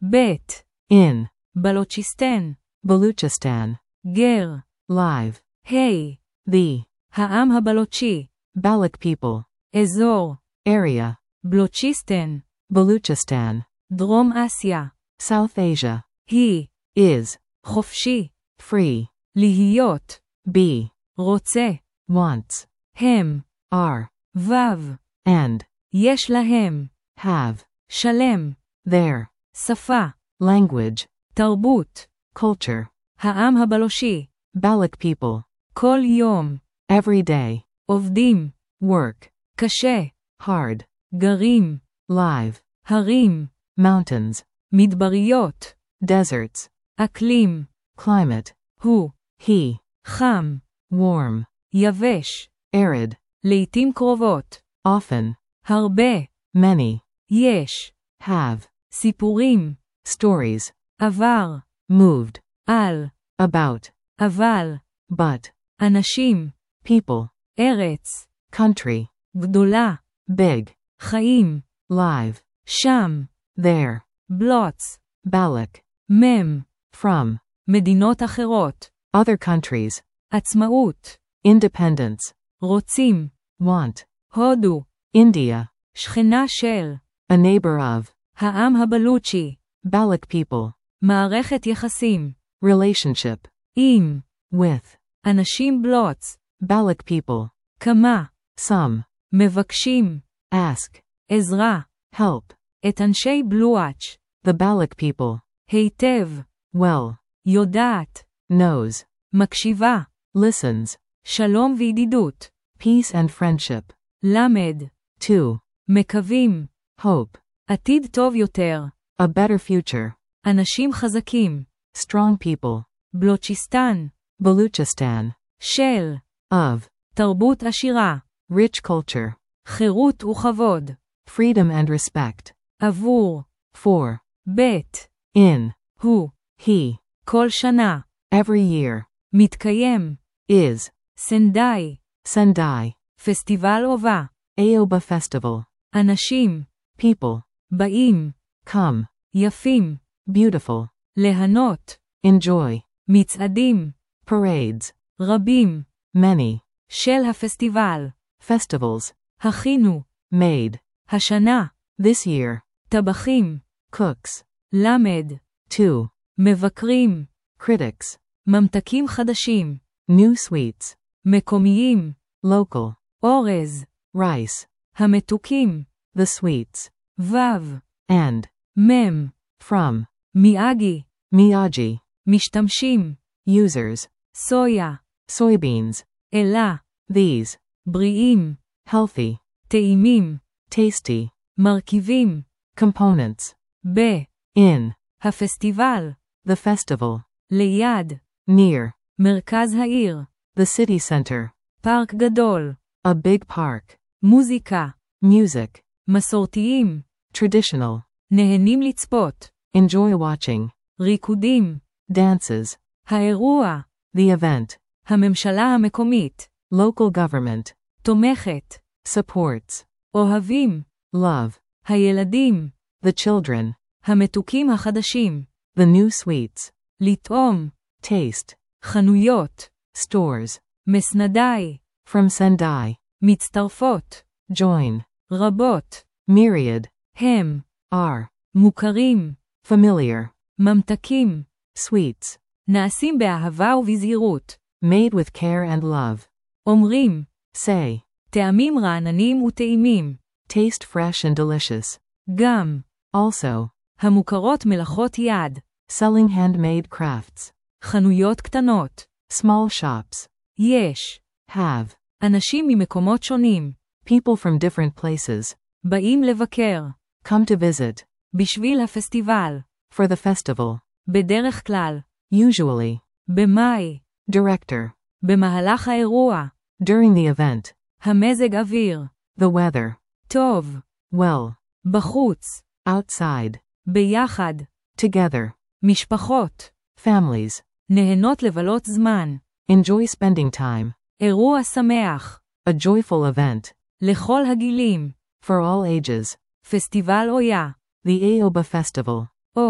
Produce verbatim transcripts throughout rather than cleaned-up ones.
בית. In. בלוצ'יסטן. Baluchistan. גר. Live. היי. The. העם הבלוצ'י. Baloch people. אזור. Area. בלוצ'יסטן. Baluchistan. דרום אסיה. South Asia. היא. Is. חופשי. Free. להיות. Be. רוצה. Wants. הם. Are. וו. And. יש להם. Have. שלם. Their. שפה. Language. תרבות. Culture. העם הבלושי. Baloch people. כל יום. Every day. עובדים. Work. קשה. Hard. גרים. Live. הרים. Mountains. מדבריות. Deserts. אקלים. Climate. הוא. He. חם. Warm. יבש. Arid. לעתים קרובות. Often. הרבה. Many. יש. Have. סיפורים. Stories. עבר. Moved. על. About. אבל. But. אנשים. People. ארץ. Country. גדולה. Big. חיים. Live. שם. There. בלוץ. Baloch. מם. From. מדינות אחרות. Other countries. עצמאות. Independence. רוצים. Want. הודו. India. שכנה של. A neighbor of. העם הבלוצ'י. Baloch people. מערכת יחסים. Relationship. עם. With. אנשים בלוץ. Baloch people. כמה. Some. מבקשים. Ask. עזרה. Help. את אנשי בלואץ'. The Baloch people. היטב. Well. יודעת. Knows. מקשיבה. Listens. שלום וידידות. Peace and friendship. למד. Two. מקווים. Hope. עתיד טוב יותר. A better future. אנשים חזקים. Strong people. בלוצ'יסטן. Baluchistan. של. Of. תרבות עשירה. Rich culture. חירות וכבוד. Freedom and respect. עבור. For. בית. In. הוא. He. כל שנה. Every year. מתקיים. Is. סנדאי. Sendai. פסטיבל אובה. Aoba Festival. אנשים. People. באים. Come. יפים. Beautiful. ליהנות. Enjoy. מצעדים. Parades. רבים. Many. של הפסטיבל. Festivals. הכינו. Made. השנה. This year. טבחים. Cooks. למד. Two. מבקרים. Critics. ממתקים חדשים. New sweets. מקומיים. Local. אורז. Rice. המתוקים. The sweets. וו. And. מם. From. מיאגי. Miyagi. משתמשים. Users. סויה. Soybeans. אלה. These. בריאים. Healthy. טעימים. Tasty. מרכיבים. Components. ב. In. הפסטיבל. The festival. ליד. Near. מרכז העיר. The city center. פארק גדול. A big park. מוזיקה. Music. מסורתיים. Traditional. נהנים לצפות. Enjoy watching. ריקודים. Dances. האירוע. The event. הממשלה המקומית. Local government. תומכת. Supports. אוהבים. Love. הילדים. The children. המתוקים החדשים. The new sweets. לטעום. Taste. חנויות. Stores. מסנדאי. From Sendai. מצטרפות. Join. רבות. Myriad. הם. Are. מוכרים. Familiar. ממתקים. Sweets. נעשים באהבה ובזהירות. Made with care and love. אומרים. Say. טעמים רעננים וטעימים. Taste fresh and delicious. גם. Also. המוכרות מלאכות יד. Selling handmade crafts. חנויות קטנות. Small shops. יש. Have. אנשים ממקומות שונים. People from different places. באים לבקר. Come to visit. בשביל הפסטיבל. For the festival. בדרך כלל. Usually. במאי. Director. במהלך האירוע. During the event. המזג אוויר. The weather. טוב. Well. בחוץ. Outside. ביחד. Together. משפחות. Families. נהנות לבלות זמן. Enjoy spending time. אירוע שמח. A joyful event. לכל הגילים. For all ages. פסטיבל אויה. The Aoba Festival. או.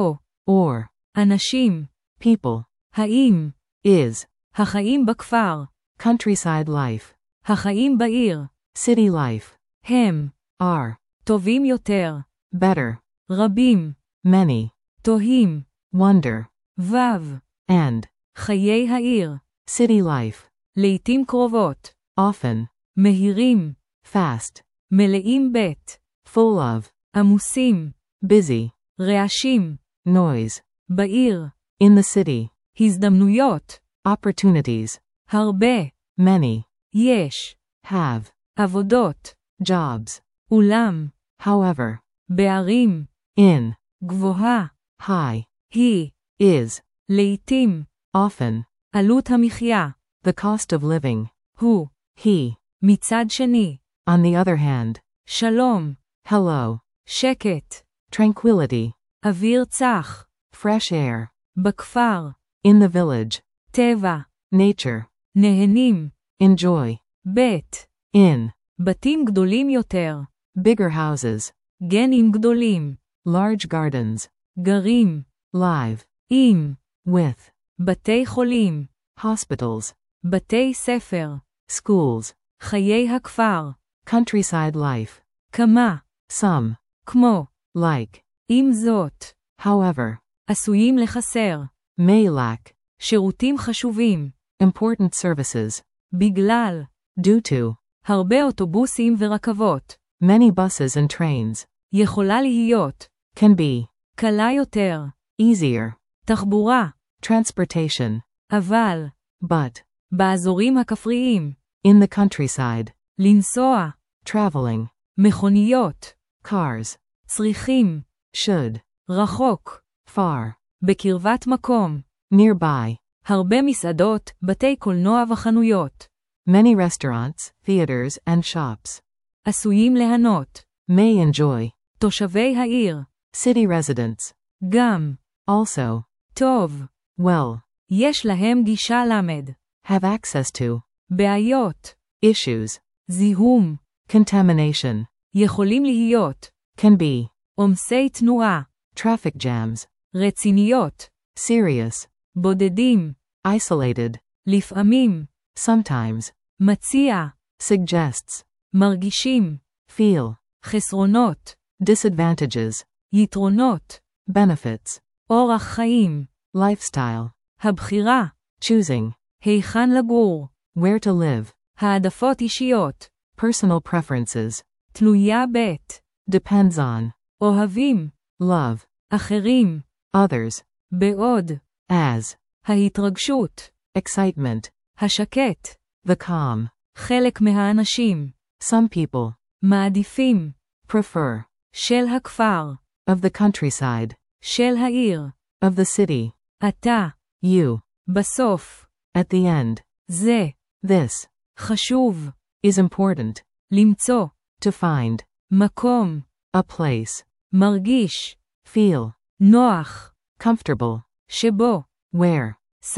or, אנשים, people, האם, is, החיים בכפר, countryside life, החיים בעיר, city life, הם, are, טובים יותר, better, רבים, many, תוהים, wonder, וו, and, חיי העיר, city life, לעתים קרובות, often, מהירים, fast, מלאים בית, full of, עמוסים, busy, רעשים, noise, בעיר, in the city, הזדמנויות, opportunities, הרבה, many, יש, have, עבודות, jobs, אולם, however, בערים, in, גבוהה, high, היא, is, לעתים, often, עלות המחיה, the cost of living, הוא, he, מצד שני, on the other hand, שלום, hello, שקט, tranquility, אוויר צח, fresh air, בכפר, in the village, טבע, nature, נהנים, enjoy, בית, in, בתים גדולים יותר, bigger houses, גנים גדולים, large gardens, גרים, live, עם, with, בתי חולים, hospitals, בתי ספר, schools, חיי הכפר, countryside life, כמה, some, כמו, like, עם זאת, however, עשויים לחסר, may lack, שירותים חשובים, important services, בגלל, due to, הרבה אוטובוסים ורכבות, many buses and trains, יכולה להיות, can be, קלה יותר, easier, תחבורה, transportation, אבל, but, באזורים הכפריים, in the countryside, לנסוע, traveling, מכוניות, cars, צריכים, should, רחוק, far, בקרבת מקום, nearby, הרבה מסעדות, בתי קולנוע וחנויות, many restaurants, theaters and shops, עשויים ליהנות, may enjoy, תושבי העיר, city residents, גם, also, טוב, well, יש להם גישה למד, have access to, בעיות, issues, זיהום, contamination, יכולים להיות, can be, עומסי תנועה, traffic jams, רציניות, serious, בודדים, isolated, לפעמים, sometimes, מציע, suggests, מרגישים, feel, חסרונות, disadvantages, יתרונות, benefits, אורח חיים, lifestyle, הבחירה, choosing, היכן לגור, where to live, העדפות אישיות, personal preferences, תלויה בית, depends on, אוהבים, love, אחרים, others, בעוד, as, ההתרגשות, excitement, השקט, the calm, חלק מהאנשים, some people, מעדיפים, prefer, של הכפר, of the countryside, של העיר, of the city, אתה, you, בסוף, at the end, זה, this, חשוב, is important, למצוא, to find, מקום, a place, מרגיש, feel, נוח, comfortable, שבו, where,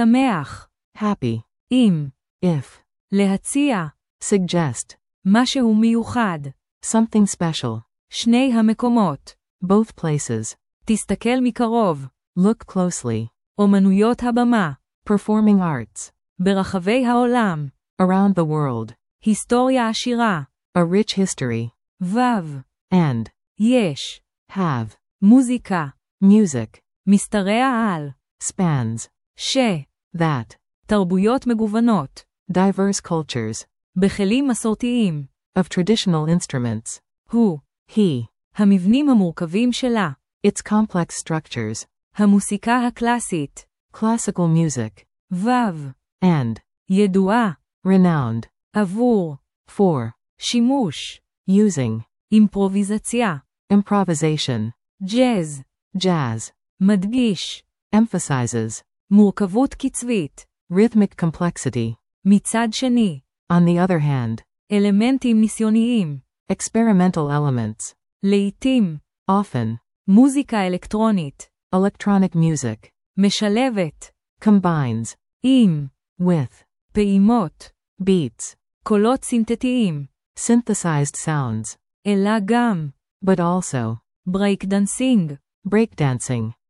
שמח, happy, אם, if, להציע, suggest, משהו מיוחד, something special, שני המקומות, both places, תסתכל מקרוב, look closely, אומנויות הבמה, performing arts, ברחבי העולם, around the world, היסטוריה עשירה, a rich history, וו, and, יש, have, מוזיקה, music, משתרע על, spans, ש, that, תרבויות מגוונות, diverse cultures, בכלים מסורתיים, of traditional instruments, הוא, he, המבנים המורכבים שלה, its complex structures, המוסיקה הקלאסית, classical music, וו, and, ידועה, renowned, עבור, for, שימוש, using, אימפרוביזציה, improvisation, ג'אז, jazz, מדגיש, emphasizes, מורכבות קצבית, rhythmic complexity, מצד שני, on the other hand, אלמנטים ניסיוניים, experimental elements, לעתים, often, מוזיקה אלקטרונית, electronic music, משלבת, combines, עם, with, פעימות, beats, קולות סינתטיים, synthesized sounds, אלא גם, but also, ברייקדנסינג, breakdancing,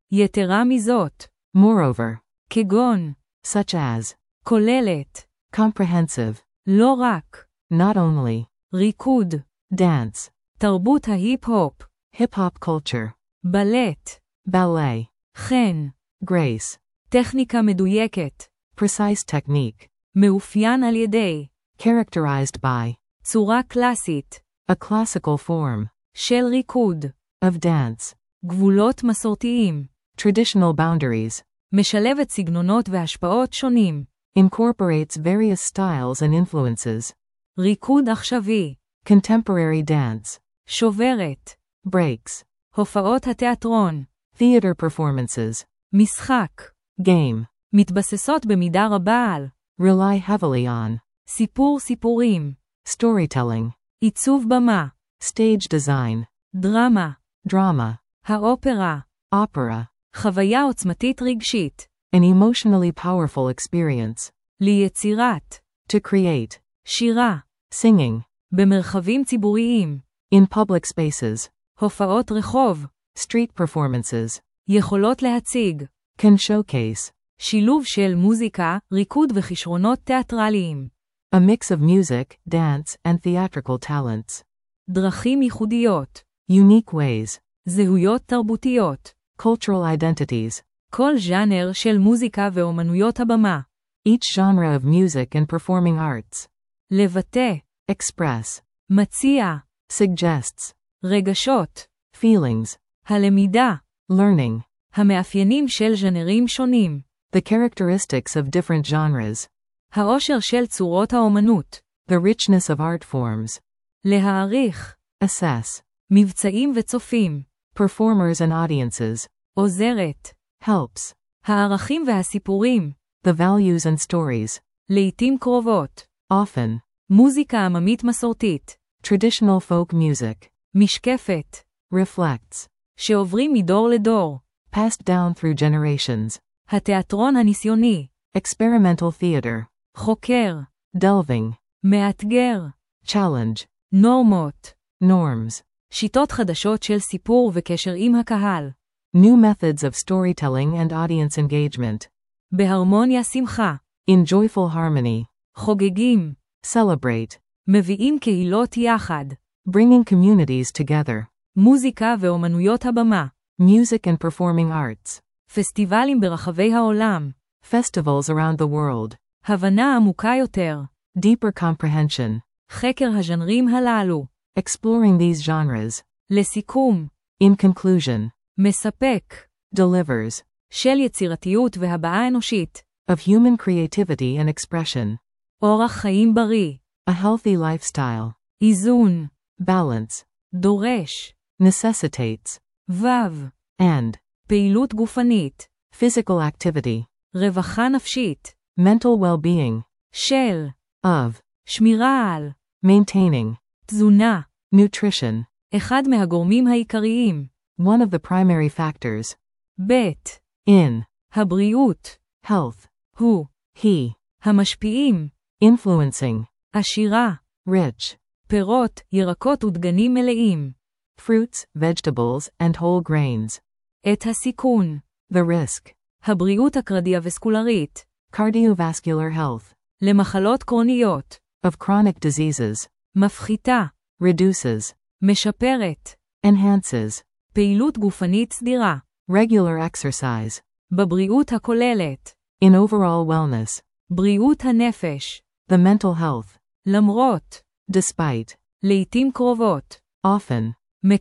יתרה מזאת, Moreover, כגון, such as, כוללת, comprehensive, לא רק, not only, ריקוד, dance, תרבות ההיפ-הופ, hip-hop culture, בלט, ballet, חן, grace, טכניקה מדויקת, precise technique, מאופיין על ידי, characterized by, צורה קלאסית, a classical form, של ריקוד, of dance, גבולות מסורתיים, traditional boundaries, משלבת סגנונות והשפעות שונים, incorporates various styles and influences, ריקוד עכשווי, contemporary dance, שוברת, breaks, הופעות התיאטרון, theater performances, משחק, game, מתבססות במידה רבה על, rely heavily on, סיפור סיפורים, storytelling, עיצוב במה, stage design, דרמה, drama, האופרה, opera, חוויה עוצמתית רגשית, an emotionally powerful experience, ליצירת, to create, שירה, singing, במרחבים ציבוריים, in public spaces, הופעות רחוב, street performances, יכולות להציג, can showcase, שילוב של מוזיקה, ריקוד וכישרונות תיאטרליים, a mix of music, dance, and theatrical talents, דרכים ייחודיות, unique ways, זהויות תרבותיות, cultural identities, כל ז'אנר של מוזיקה ואומנויות הבמה, each genre of music and performing arts, לבטא, express, מציע, suggests, רגשות, feelings, הלמידה, learning, המאפיינים של ז'אנרים שונים, the characteristics of different genres, העושר של צורות האומנות, the richness of art forms, להעריך, assess, מבצעים וצופים, performers and audiences, עוזרת, helps, הערכים והסיפורים, the values and stories, לעתים קרובות, often, מוזיקה עממית מסורתית, traditional folk music, משקפת, reflects, שעוברים מדור לדור, passed down through generations, התיאטרון הניסיוני, experimental theater, חוקר, delving, מאתגר, challenge, נורמות, norms, שיטות חדשות של סיפור וקשר עם הקהל, new methods of storytelling and audience engagement, בהרמוניה שמחה, in joyful harmony, חוגגים, celebrate, מביאים קהילות יחד, bringing communities together, מוזיקה ואומנויות הבמה, music and performing arts, פסטיבלים ברחבי העולם, festivals around the world, הבנה עמוקה יותר, deeper comprehension, חקר הז'אנרים הללו, exploring these genres, לסיכום, in conclusion, מספק, delivers, של יצירתיות והבעה אנושית, of human creativity and expression, אורח חיים בריא, a healthy lifestyle, איזון, balance, דורש, necessitates, וו, and, פעילות גופנית, physical activity, רווחה נפשית, mental well-being, של, of, שמירה על, maintaining, תזונה, nutrition, אחד מהגורמים העיקריים, one of the primary factors, ב', in, הבריאות, health, הוא, he, המשפיעים, influencing, עשירה, rich, פירות, ירקות ודגנים מלאים, fruits, vegetables, and whole grains, את הסיכון, the risk, הבריאות הקרדיווסקולרית, cardiovascular health, למחלות קרוניות, of chronic diseases, מפחיתה, reduces, משפרת, enhances, פעילות גופנית סדירה, regular exercise, בבריאות הכוללת, in overall wellness, בריאות הנפש, the mental health, למרות, despite, לעתים קרובות, often,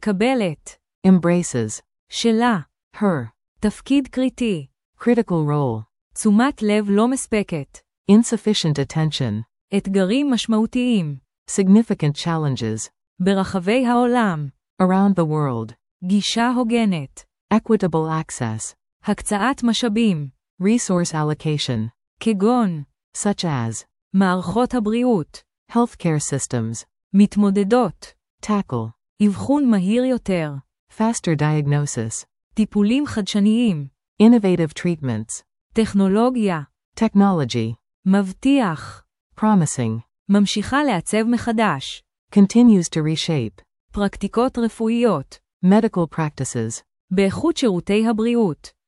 מקבלת, embraces, שלה, her, תפקיד קריטי, critical role, תשומת לב לא מספקת, insufficient attention, אתגרים משמעותיים, significant challenges, ברחבי העולם, around the world, גישה הוגנת, equitable access, הקצאת משאבים, resource allocation, כגון, such as, מערכות הבריאות, healthcare systems, מתמודדות, tackle, אבחון מהיר יותר, faster diagnosis, טיפולים חדשניים, innovative treatments, טכנולוגיה, technology, מבטיח, promising, ממשיכה לעצב מחדש, continues to reshape, פרקטיקות רפואיות, medical practices, באיכות שירותי הבריאות,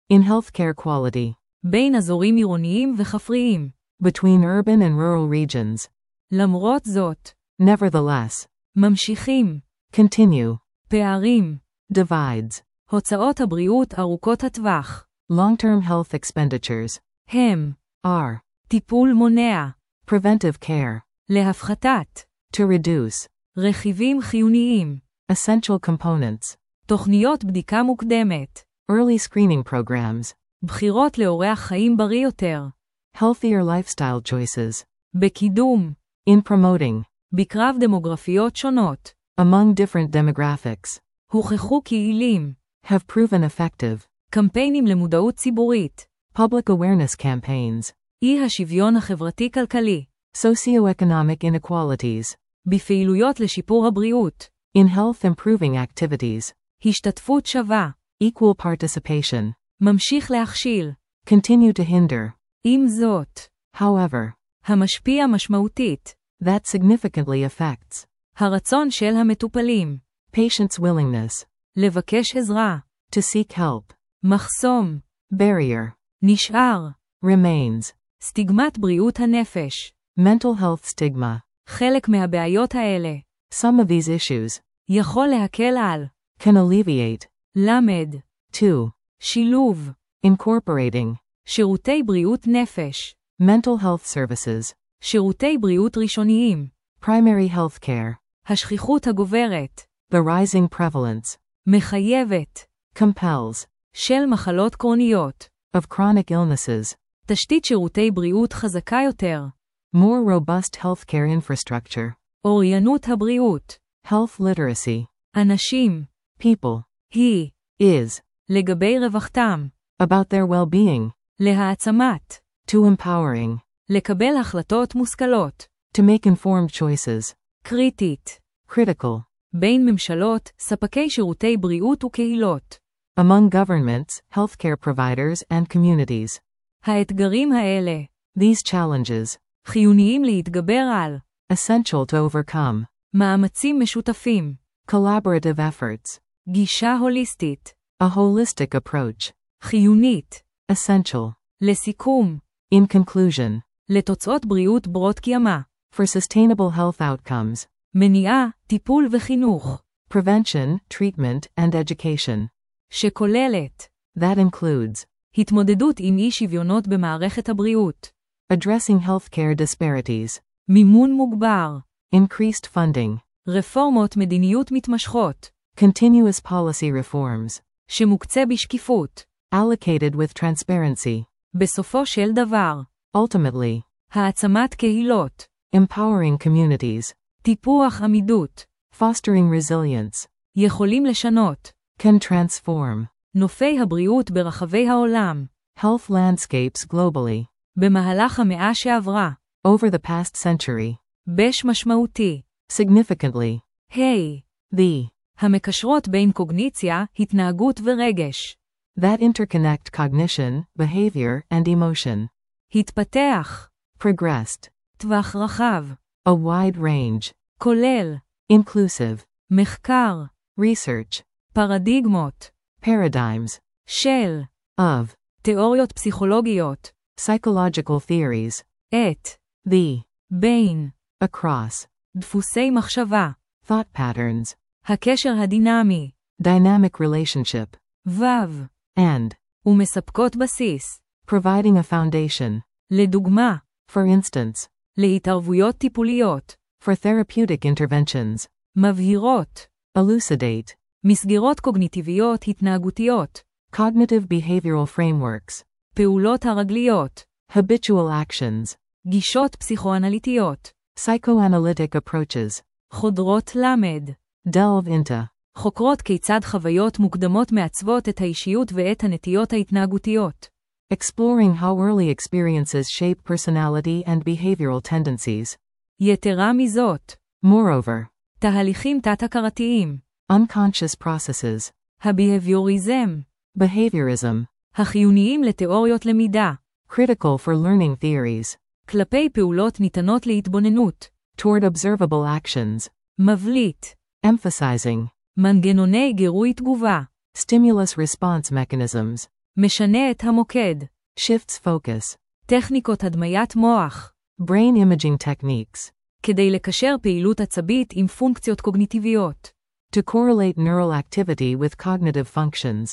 In healthcare quality. בין אזורים עירוניים וכפריים. Between urban and rural regions. למרות זאת. Nevertheless. ממשיכים. Continue. פערים. Divides. הוצאות הבריאות ארוכות הטווח. Long-term health expenditures. הם. Are. טיפול מונע. Preventive care. להפחתת. To reduce. רכיבים חיוניים. Essential components. תוכניות בדיקה מוקדמת. Early screening programs. בחירות לאורח חיים בריא יותר. Healthier lifestyle choices. בקידום. In promoting. בקרב דמוגרפיות שונות. Among different demographics. הוכחו כיעילים. Have proven effective. קמפיינים למודעות ציבורית. Public awareness campaigns. אי השוויון החברתי-כלכלי. Socioeconomic inequalities. בפעילויות לשיפור הבריאות. In health improving activities. השתתפות שווה. Equal participation. ממשיך להכשיל. Continue to hinder. עם זאת. However. המשפיע משמעותית. That significantly affects. הרצון של המטופלים. Patient's willingness. לבקש עזרה. To seek help. מחסום. Barrier. נשאר. Remains. סטיגמת בריאות הנפש. Mental health stigma. חלק מהבעיות האלה. Some of these issues. יכול להקל על. Can alleviate. למד. two. שילוב. Incorporating. שירותי בריאות נפש. Mental health services. שירותי בריאות ראשוניים. Primary health care. השכיחות הגוברת. The rising prevalence. מחייבת. Compels. של מחלות קרוניות. Of chronic illnesses. תשתית שירותי בריאות חזקה יותר. More robust healthcare infrastructure. אוריינות הבריאות. Health literacy. אנשים. People. היא. Is. לגבי רווחתם. About their well-being. להעצמת. To empowering. לקבל החלטות מושכלות. To make informed choices. קריטית. Critical. בין ממשלות, ספקי שירותי בריאות וקהילות. Among governments, healthcare providers and communities. האתגרים האלה. These challenges. חיוניים להתגבר על. Essential to overcome. מאמצים משותפים. Collaborative efforts. גישה הוליסטית. A holistic approach. חיונית. Essential. לסיכום. In conclusion. לתוצאות בריאות ברות קיימא. For sustainable health outcomes. מניעה, טיפול וחינוך. Prevention, treatment, and education. שכוללת. That includes. התמודדות עם אי שוויונות במערכת הבריאות. Addressing healthcare disparities. מימון מוגבר. Increased funding. רפורמות מדיניות מתמשכות. Continuous policy reforms. שמוקצה בשקיפות. Allocated with transparency. בסופו של דבר. Ultimately. העצמת קהילות. Empowering communities. טיפוח עמידות. Fostering resilience. יכולים לשנות. Can transform. נופי הבריאות ברחבי העולם. Health landscapes globally. במהלך המאה שעברה. Over the past century. בש משמעותי. Significantly. היי. The. המקשרות בין קוגניציה, התנהגות ורגש. That interconnect cognition, behavior, and emotion. התפתח. Progressed. טווח רחב. A wide range. כולל. Inclusive. מחקר. Research. פרדיגמות. Paradigms. של. Of. תיאוריות פסיכולוגיות. Psychological theories. את. The. בין. Across. דפוסי מחשבה. Thought patterns. הקשר הדינמי. Dynamic relationship. וו. And. ומספקות בסיס. Providing a foundation. לדוגמה. For instance. להתערבויות טיפוליות. For therapeutic interventions. מבהירות. Elucidate. מסגרות קוגניטיביות התנהגותיות. Cognitive behavioral frameworks. פעולות הרגליות. Habitual actions. גישות פסיכואנליטיות. Psychoanalytic approaches. חודרות למד. Delve into. חוקרות כיצד חוויות מוקדמות מעצבות את האישיות ואת הנטיות ההתנהגותיות. Exploring how early experiences shape personality and behavioral tendencies. יתרה מזאת. Moreover. תהליכים תת-הכרתיים. Unconscious processes. הביהביוריזם. Behaviorism. החיוניים לתיאוריות למידה. Critical for learning theories. כלפי פעולות ניתנות להתבוננות. Toward observable actions. מבליט. Emphasizing. מנגנוני גירוי תגובה. Stimulus response mechanisms. משנה את המוקד. Shifts focus. טכניקות הדמיית מוח. Brain imaging techniques. כדי לקשר פעילות עצבית עם פונקציות קוגניטיביות. To correlate neural activity with cognitive functions.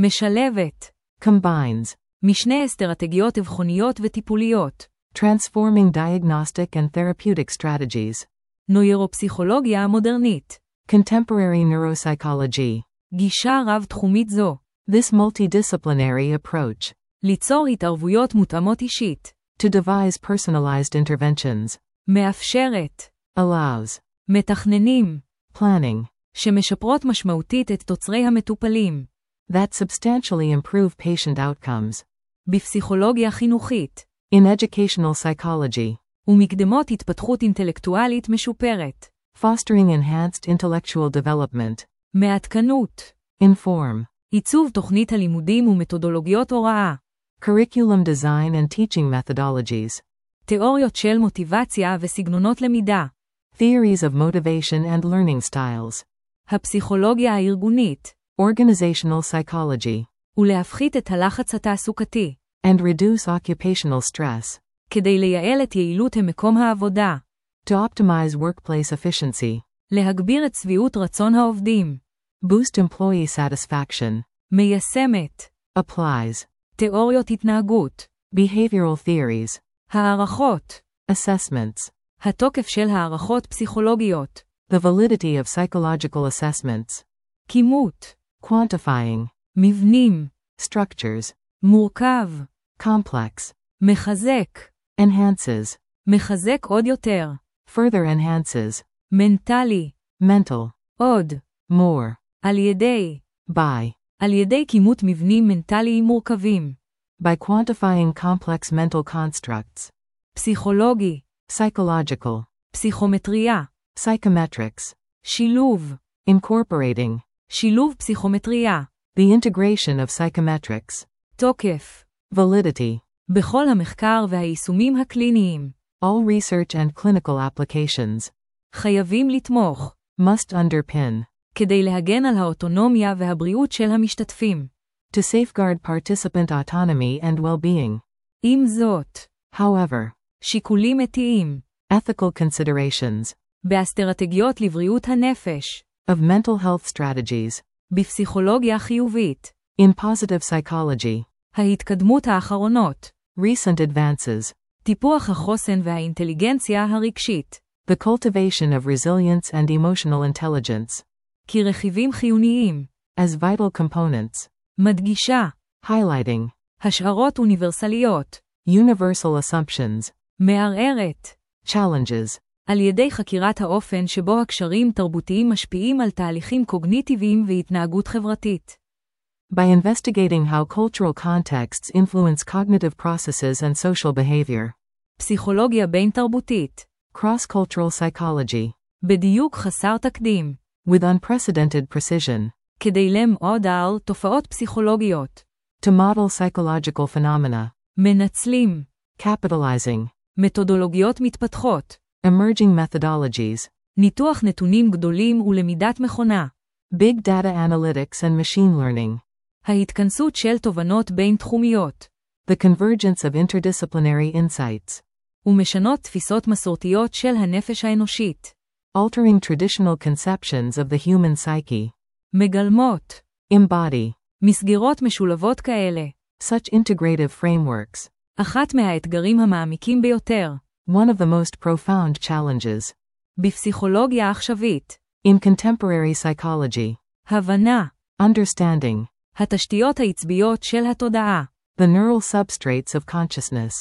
משלבת. Combines. משנה אסטרטגיות אבחוניות וטיפוליות. Transforming diagnostic and therapeutic strategies. נוירופסיכולוגיה מודרנית. Contemporary neuropsychology. גישה רב-תחומית זו. This multidisciplinary approach. ליצור התערבויות מותאמות אישית. To devise personalized interventions. מאפשרת. Allows. מתכננים. Planning. שמשפרות משמעותית את תוצרי המטופלים. That substantially improve patient outcomes. בפסיכולוגיה חינוכית. In educational psychology. ומקדמות התפתחות אינטלקטואלית משופרת. Fostering enhanced intellectual development. מעדכנות. Inform. עיצוב תוכנית הלימודים ומתודולוגיות הוראה. Curriculum design and teaching methodologies. תיאוריות של מוטיבציה וסגנונות למידה. Theories of motivation and learning styles. הפסיכולוגיה הארגונית. Organizational psychology. ולהפחית את הלחץ התעסוקתי. And reduce occupational stress. כדי לייעל את יעילות המקום העבודה. To optimize workplace efficiency. להגביר את שביעות רצון העובדים. Boost employee satisfaction. מיישמת. Applies. תיאוריות התנהגות. Behavioral theories. הערכות. Assessments. התוקף של הערכות פסיכולוגיות. The validity of psychological assessments. כימות. Quantifying. מבנים. Structures. מורכב. Complex. מחזק. Enhances. מחזק עוד יותר. Further enhances. מנטלי. Mental. עוד. More. על ידי. By. על ידי כימות מבנים מנטליים מורכבים. By quantifying complex mental constructs. פסיכולוגי. Psychological. פסיכומטריה. Psychometrics. שילוב. Incorporating. שילוב פסיכומטריה. The integration of psychometrics. תוקף. Validity. בכל המחקר והיישומים הקליניים. All research and clinical applications. חייבים לתמוך. Must underpin. כדי להגן על האוטונומיה והבריאות של המשתתפים. To safeguard participant autonomy and well-being. עם זאת. However. שיקולים אתיים. Ethical considerations. באסטרטגיות לבריאות הנפש. Of mental health strategies. בפסיכולוגיה חיובית. In positive psychology. ההתקדמות האחרונות. Recent advances. טיפוח החוסן והאינטליגנציה הרגשית. The cultivation of resilience and emotional intelligence. כרכיבים חיוניים. As vital components. מדגישה. Highlighting. השערות אוניברסליות. Universal assumptions. מערערת. Challenges. על ידי חקירת האופן שבו הקשרים תרבותיים משפיעים על תהליכים קוגניטיביים והתנהגות חברתית. By investigating how cultural contexts influence cognitive processes and social behavior. פסיכולוגיה בין תרבותית. Cross-cultural psychology. בדיוק חסר תקדים. With unprecedented precision. כדי למעוד על תופעות פסיכולוגיות. To model psychological phenomena. מנצלים. Capitalizing. מתודולוגיות מתפתחות. Emerging methodologies. ניתוח נתונים גדולים ולמידת מכונה. Big data analytics and machine learning. ההתכנסות של תובנות בין תחומיות. The convergence of interdisciplinary insights. ומשנות תפיסות מסורתיות של הנפש האנושית. Altering traditional conceptions of the human psyche. מגלמות. Embody. מסגרות משולבות כאלה. Such integrative frameworks. אחת מהאתגרים המעמיקים ביותר. One of the most profound challenges. בפסיכולוגיה עכשווית. In contemporary psychology. הבנה. Understanding. התשתיות העצביות של התודעה. The neural substrates of consciousness.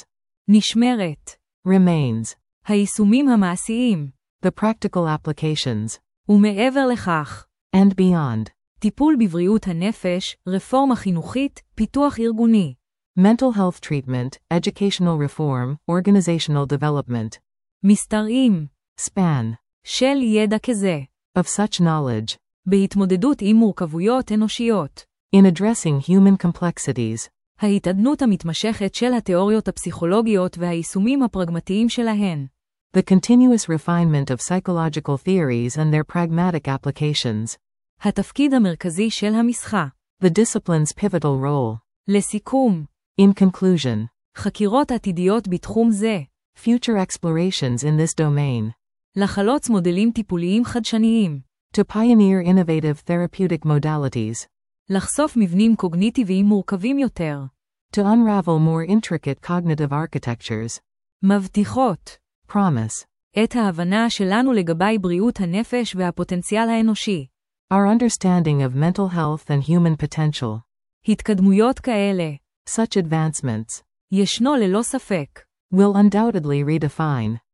נשמרת. Remains. היישומים המעשיים. The practical applications. ומעבר לכך. And beyond. טיפול בבריאות הנפש, רפורמה חינוכית, פיתוח ארגוני. Mental health treatment, educational reform, organizational development. משתרעים. Span. של ידע כזה. Of such knowledge. בהתמודדות עם מורכבויות אנושיות. In addressing human complexities. ההתעדנות המתמשכת של התיאוריות הפסיכולוגיות והיישומים הפרגמטיים שלהן. The continuous refinement of psychological theories and their pragmatic applications. התפקיד המרכזי של המשחה. The discipline's pivotal role. לסיכום, In conclusion, חקירות עתידיות בתחום זה, future explorations in this domain, לחלוץ מודלים טיפוליים חדשניים, to pioneer innovative therapeutic modalities, לחשוף מבנים קוגניטיביים מורכבים יותר, to unravel more intricate cognitive architectures, מבטיחות promise, את ההבנה שלנו לגבי בריאות הנפש והפוטנציאל האנושי. our understanding of mental health and human potential. התקדמויות כאלה, Such advancements ישנו ללא ספק, will undoubtedly redefine